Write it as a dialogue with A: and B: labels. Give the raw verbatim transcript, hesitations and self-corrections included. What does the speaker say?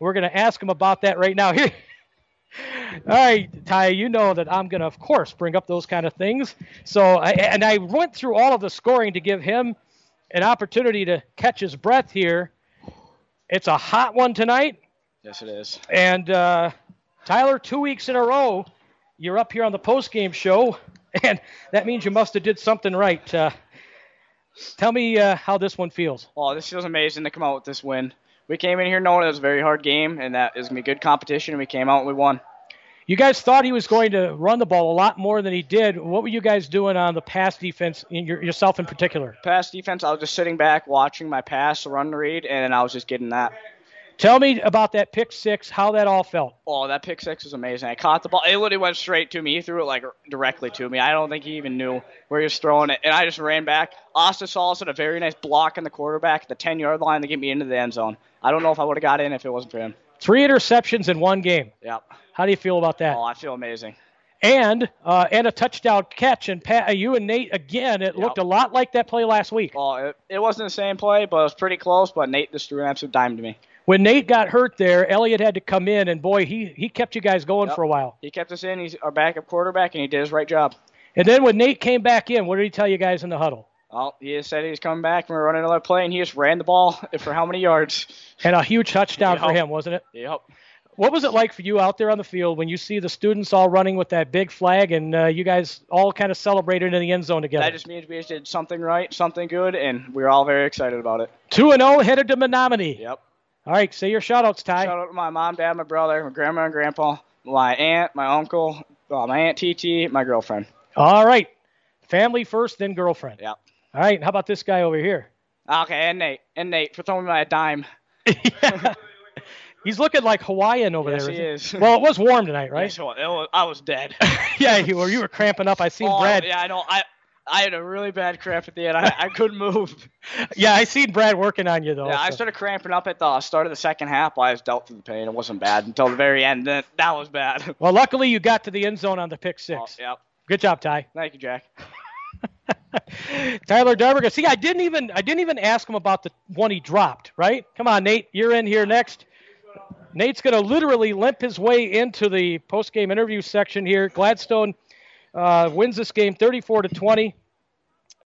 A: We're going to ask him about that right now. Here. All right, Ty, you know that I'm going to, of course, bring up those kind of things. So, I, and I went through all of the scoring to give him an opportunity to catch his breath here. It's a hot one tonight.
B: Yes, it is.
A: And, uh, Tyler, two weeks in a row, you're up here on the postgame show, and that means you must have did something right. Uh, tell me uh, how this one feels.
B: Oh, this feels amazing to come out with this win. We came in here knowing it was a very hard game, and that it was going to be good competition, and we came out and we won.
A: You guys thought he was going to run the ball a lot more than he did. What were you guys doing on the pass defense, in your, yourself in particular?
B: Pass defense, I was just sitting back watching my pass, run read, and I was just getting that.
A: Tell me about that pick six, how that all felt.
B: Oh, that pick six was amazing. I caught the ball. It literally went straight to me. He threw it like directly to me. I don't think he even knew where he was throwing it, and I just ran back. Austin Saul had a very nice block on the quarterback at the ten-yard line to get me into the end zone. I don't know if I would have got in if it wasn't for him.
A: Three interceptions in one game.
B: Yep.
A: How do you feel about that?
B: Oh, I feel amazing.
A: And uh, and a touchdown catch. And Pat, you and Nate, again, it yep. looked a lot like that play last week.
B: Oh, it, it wasn't the same play, but it was pretty close. But Nate just threw an absolute dime to me.
A: When Nate got hurt there, Elliott had to come in, and, boy, he, he kept you guys going
B: yep.
A: for a while.
B: He kept us in. He's our backup quarterback, and he did his right job.
A: And then when Nate came back in, what did he tell you guys in the huddle?
B: Well, he just said he was coming back, and we were running another play, and he just ran the ball for how many yards?
A: And a huge touchdown
B: yep.
A: for him, wasn't it?
B: Yep.
A: What was it like for you out there on the field when you see the students all running with that big flag and uh, you guys all kind of celebrated in the end zone together?
B: That just means we just did something right, something good, and we were all very excited about it.
A: two and oh headed to Menominee.
B: Yep.
A: All right, say your shout-outs, Ty.
B: Shout out to my mom, dad, my brother, my grandma and grandpa, my aunt, my uncle, uh, my aunt T T, my girlfriend.
A: All right. Family first, then girlfriend.
B: Yep.
A: All right, how about this guy over here?
B: Okay, and Nate. And Nate for throwing me a dime.
A: yeah. He's looking like Hawaiian over
B: yes,
A: there.
B: Yes, he is.
A: Well, it was warm tonight, right?
B: Yes, it was. I was dead.
A: yeah, you were, you were cramping up. I seen
B: oh,
A: Brad.
B: Yeah, I know. I I had a really bad cramp at the end. I, I couldn't move.
A: yeah, I seen Brad working on you, though.
B: Yeah, so. I started cramping up at the start of the second half. I was dealt with the pain. It wasn't bad until the very end. Then that was bad.
A: Well, luckily you got to the end zone on the pick six.
B: Oh, yep.
A: Good job, Ty.
B: Thank you, Jack.
A: Tyler Darberger. See, I didn't even I didn't even ask him about the one he dropped, right? Come on, Nate. You're in here next. Nate's going to literally limp his way into the post-game interview section here. Gladstone uh, wins this game thirty-four to twenty.